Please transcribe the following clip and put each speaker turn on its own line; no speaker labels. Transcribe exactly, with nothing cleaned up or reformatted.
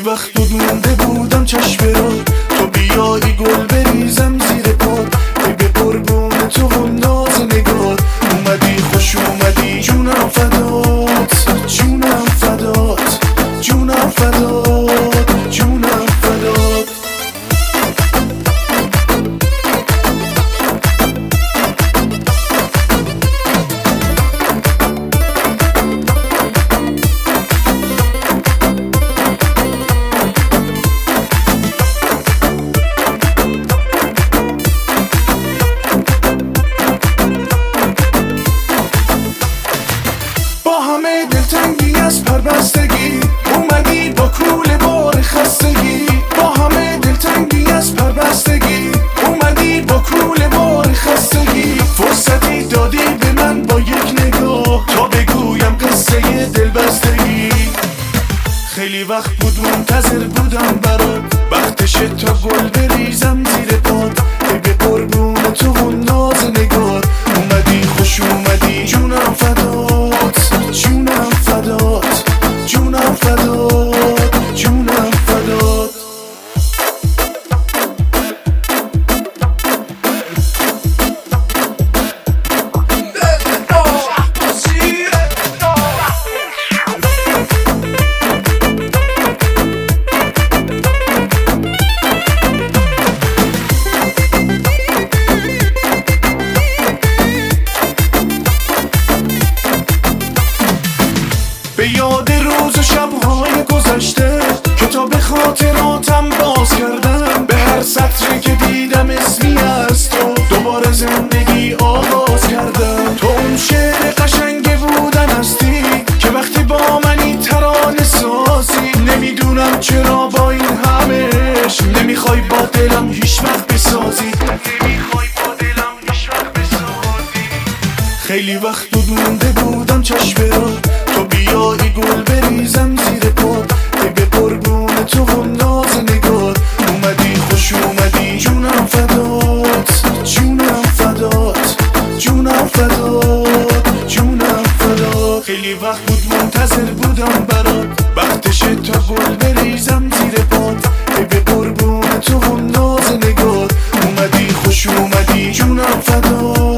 وقت بود مونده بودم چشم را تو بیایی گل بریزم زیر پاد. ای به قربون تو و ناز نگات اومدی خوش اومدی جونم فدات جونم فدات جونم فدات جونم فدات. دلتنگی از پربستگی اومدی با کول بار خستگی. با همه دلتنگی از پربستگی اومدی با کول بار خستگی. فرصتی دادی به من با یک نگاه تا بگویم قصه دلبستگی. خیلی وقت بود منتظر بودم برات وقتشه تا گل بریزم زیر پات. ای به قربون تو و ناز نگات اومدی خوش اومدی جونم فدات جونم فدات جونم فدات جونم فدات. به یاد روز و شبهای گذشته کتاب خاطراتم باز کردم. به هر سطری که دیدم اسمی از تو دوباره زندگی آغاز کردم. تو اون شعر قشنگ بودن هستی که وقتی با منی ترانه سازی. نمیدونم چرا با این همش نمیخوای با دلم هیچ وقت بسازی. نمیخوای با دلم هیچ وقت بسازی. خیلی وقت بود مونده بودم چشم را تو بیایی گل بریزم زیر پاد. ای به قربون تو و ناز نگات اومدی خوش اومدی جونم فدات جونم فدات جونم فدات جونم فدات. خیلی وقت بود منتظر بودم برات وقتشه تا گل بریزم زیر پاد. ای به قربون تو و ناز نگات اومدی خوش اومدی جونم فدات